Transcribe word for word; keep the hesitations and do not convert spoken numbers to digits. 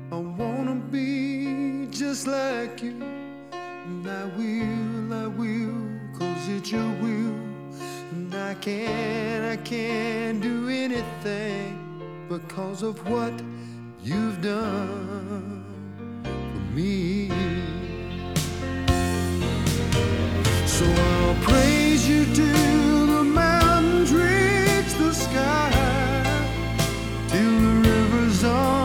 I wanna be just like you, and I will, I will, cause it's your will. And I can't, I can't do anything because of what you've done for me.